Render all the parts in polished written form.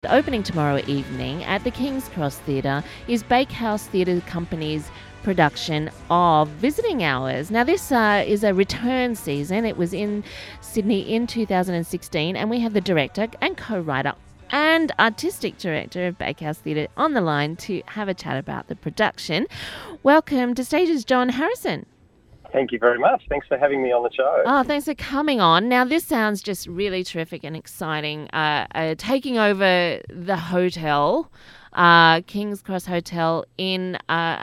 Opening tomorrow evening at the King's Cross Theatre is Bakehouse Theatre Company's production of Visiting Hours. Now, this is a return season. It was in Sydney in 2016, and we have the director and co-writer and artistic director of Bakehouse Theatre on the line to have a chat about the production. Welcome to Stages, John Harrison. Thank you very much. Thanks for having me on the show. Oh, thanks for coming on. Now, this sounds just really terrific and exciting. Taking over the hotel, King's Cross Hotel in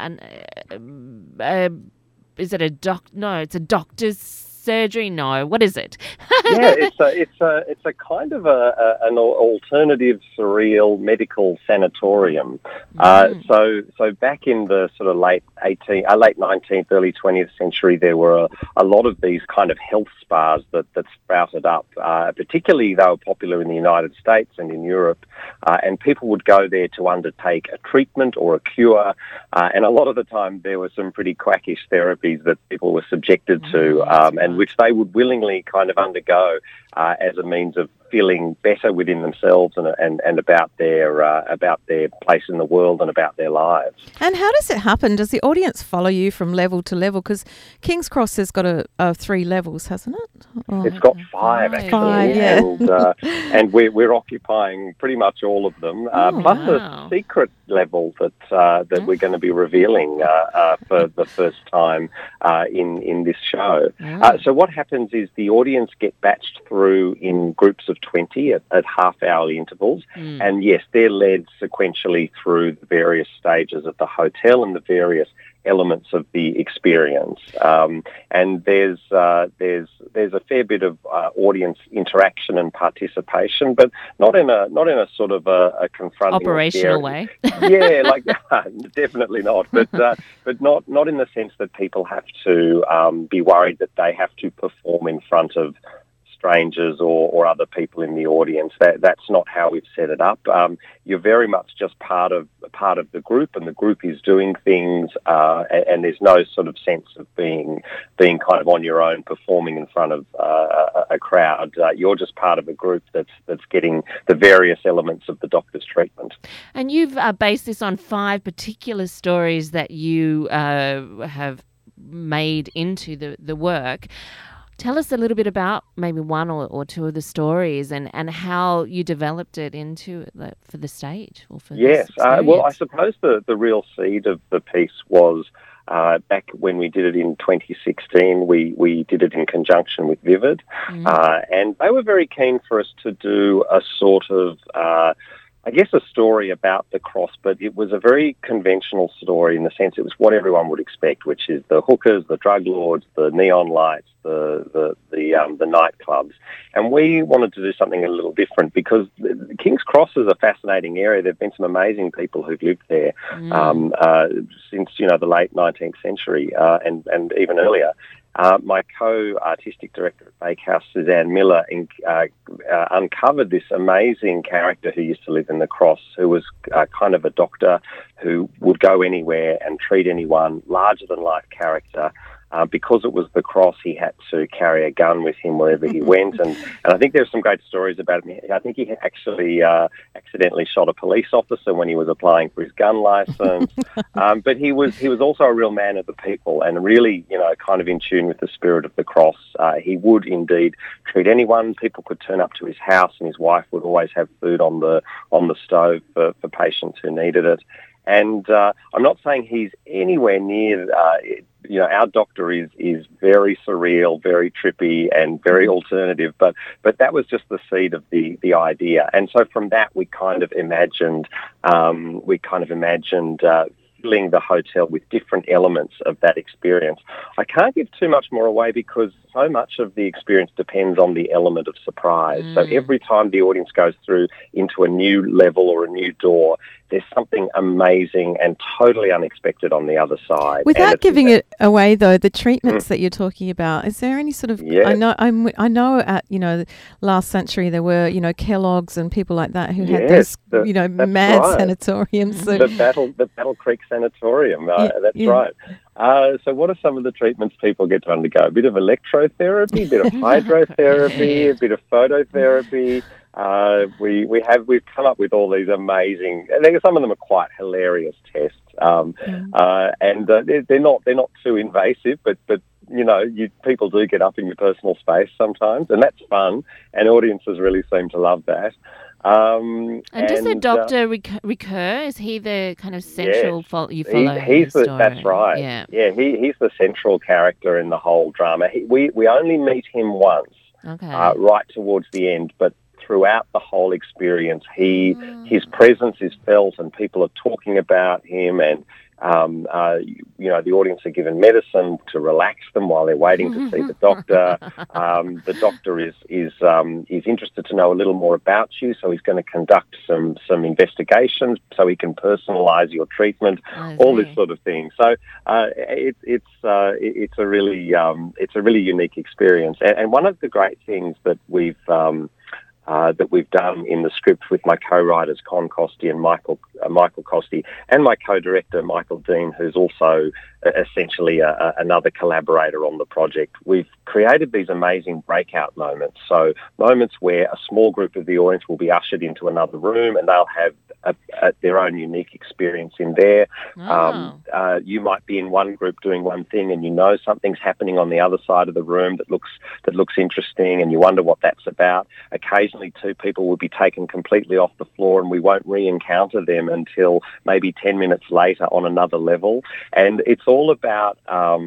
is it a No, it's a doctor's surgery. No, what is it? Yeah, it's a kind of an alternative, surreal medical sanatorium. So back in the sort of late 19th, early 20th century, there were a lot of these kind of health spas that sprouted up. Particularly, they were popular in the United States and in Europe, and people would go there to undertake a treatment or a cure. And a lot of the time, there were some pretty quackish therapies that people were subjected to, and which they would willingly kind of undergo as a means of feeling better within themselves and about their place in the world and about their lives. And how does it happen? Does the audience follow you from level to level? Because King's Cross has got a 3 levels, hasn't it? It's got 5 actually, 5, yeah. and we're occupying pretty much all of them, plus a secret level that we're going to be revealing for the first time in this show. So what happens is the audience get batched through in groups of 20 at half-hourly intervals, and yes, they're led sequentially through the various stages of the hotel and the various elements of the experience. And there's a fair bit of audience interaction and participation, but not in a sort of a confronting operational way. Yeah, like definitely not. But not in the sense that people have to be worried that they have to perform in front of strangers or other people in the audience. That's not how we've set it up. You're very much just part of the group, and the group is doing things, and there's no sort of sense of being kind of on your own, performing in front of a crowd. You're just part of a group that's getting the various elements of the doctor's treatment. And you've based this on 5 particular stories that you have made into the work. Tell us a little bit about maybe 1 or 2 of the stories and how you developed it for the stage or for Yes, this experience. well, I suppose the real seed of the piece was back when we did it in 2016. We did it in conjunction with Vivid, and they were very keen for us to do a sort of I guess a story about the cross, but it was a very conventional story in the sense it was what everyone would expect, which is the hookers, the drug lords, the neon lights, the nightclubs. And we wanted to do something a little different because King's Cross is a fascinating area. There have been some amazing people who've lived there since the late 19th century and even earlier. My co-artistic director at Bakehouse, Suzanne Miller, uncovered this amazing character who used to live in the Cross, who was kind of a doctor who would go anywhere and treat anyone, larger-than-life character. Because it was the Cross, he had to carry a gun with him wherever he went, and I think there's some great stories about him. I think he actually accidentally shot a police officer when he was applying for his gun license, but he was also a real man of the people and really, kind of in tune with the spirit of the Cross. He would indeed treat anyone. People could turn up to his house, and his wife would always have food on the stove for patients who needed it. And I'm not saying he's anywhere near. Our doctor is very surreal, very trippy, and very alternative. But that was just the seed of the idea. And so from that, we kind of imagined filling the hotel with different elements of that experience. I can't give too much more away because so much of the experience depends on the element of surprise. So every time the audience goes through into a new level or a new door, there's something amazing and totally unexpected on the other side. Without giving it away, though, the treatments that you're talking about, is there any sort of? Yeah. I know at last century there were Kellogg's and people like that who had those mad sanatoriums. So the Battle Creek Sanatorium. That's right. So what are some of the treatments people get to undergo? A bit of electrotherapy, a bit of hydrotherapy, a bit of phototherapy. We've come up with all these amazing. I think some of them are quite hilarious tests, and they're not too invasive, but people do get up in your personal space sometimes, and that's fun, and audiences really seem to love that. And does the doctor recur? Is he the kind of central you follow? That's right. Yeah, he's the central character in the whole drama. We only meet him once, right towards the end, but throughout the whole experience, his presence is felt, and people are talking about him, and the audience are given medicine to relax them while they're waiting to see the doctor. The doctor is interested to know a little more about you, so he's going to conduct some investigations so he can personalise your treatment. All this sort of thing. So it's a really unique experience, and one of the great things that we've done in the script with my co-writers Con Costi and Michael Costi, and my co-director Michael Dean, who's also essentially another collaborator on the project. We've created these amazing breakout moments. So moments where a small group of the audience will be ushered into another room, and they'll have their own unique experience in there. You might be in one group doing one thing, and something's happening on the other side of the room that looks interesting, and you wonder what that's about. Occasionally, two people will be taken completely off the floor, and we won't re-encounter them until maybe 10 minutes later on another level. And it's all about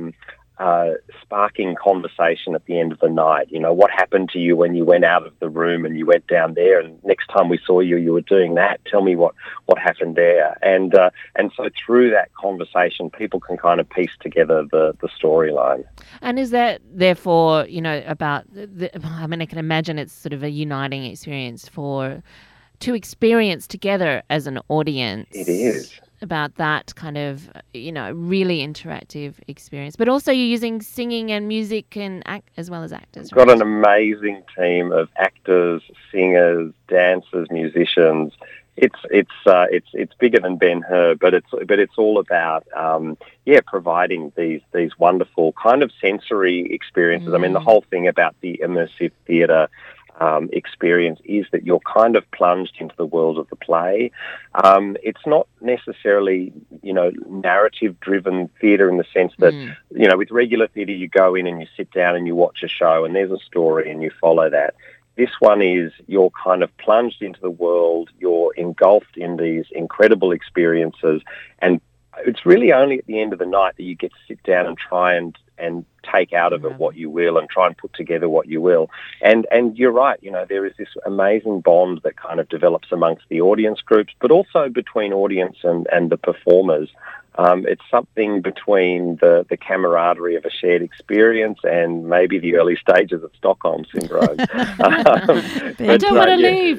sparking conversation at the end of the night. What happened to you when you went out of the room and you went down there, and next time we saw you, you were doing that. Tell me what happened there. And so through that conversation, people can kind of piece together the storyline. And is that therefore, about I can imagine it's sort of a uniting experience to experience together as an audience. It is. About that kind of, really interactive experience. But also you're using singing and music and as well as actors. Got an amazing team of actors, singers, dancers, musicians. It's bigger than Ben-Hur, but it's all about providing these wonderful kind of sensory experiences. The whole thing about the immersive theatre experience is that you're kind of plunged into the world of the play. It's not necessarily, narrative-driven theatre in the sense that, with regular theatre you go in and you sit down and you watch a show and there's a story and you follow that. This one is you're kind of plunged into the world, you're engulfed in these incredible experiences, and it's really only at the end of the night that you get to sit down and try and take out of it what you will and try and put together what you will. And you're right, there is this amazing bond that kind of develops amongst the audience groups, but also between audience and the performers. It's something between the camaraderie of a shared experience and maybe the early stages of Stockholm Syndrome. I don't want to leave.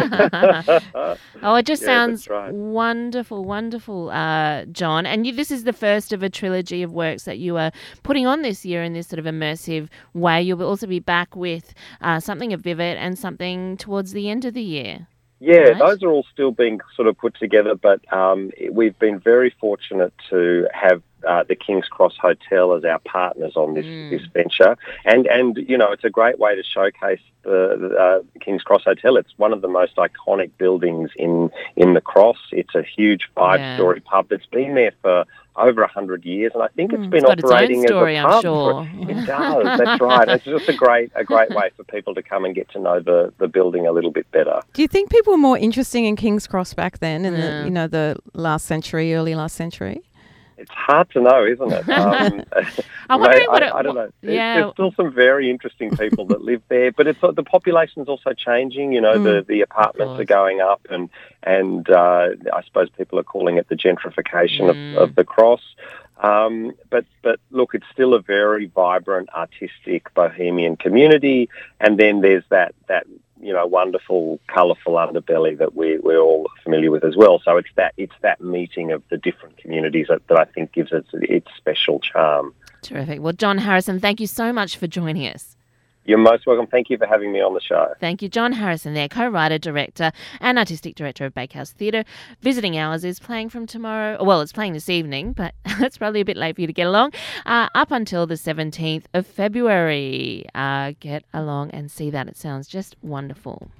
It just sounds wonderful, wonderful, John. And this is the first of a trilogy of works that you are putting on this year in this sort of immersive way. You'll also be back with something of Vivid and something towards the end of the year. Yeah, those are all still being sort of put together, but we've been very fortunate to have the King's Cross Hotel as our partners on this venture. And it's a great way to showcase the King's Cross Hotel. It's one of the most iconic buildings in the Cross. It's a huge 5-story pub that's been there for over 100 years, and I think it's been operating its own story, as a pub. I'm sure. It does, that's right. It's just a great way for people to come and get to know the building a little bit better. Do you think people were more interested in King's Cross back then in the last century, early last century? It's hard to know, isn't it? I'm wondering I don't know. There's still some very interesting people that live there, but the population's also changing. The apartments are going up, and I suppose people are calling it the gentrification of the Cross. But look, it's still a very vibrant, artistic, bohemian community, and then there's that wonderful, colourful underbelly that we're all familiar with as well. So it's that meeting of the different communities that I think gives it its special charm. Terrific. Well, John Harrison, thank you so much for joining us. You're most welcome. Thank you for having me on the show. Thank you. John Harrison there, co-writer, director and artistic director of Bakehouse Theatre. Visiting Hours is playing from tomorrow. Well, it's playing this evening, but that's probably a bit late for you to get along. Up until the 17th of February. Get along and see that. It sounds just wonderful.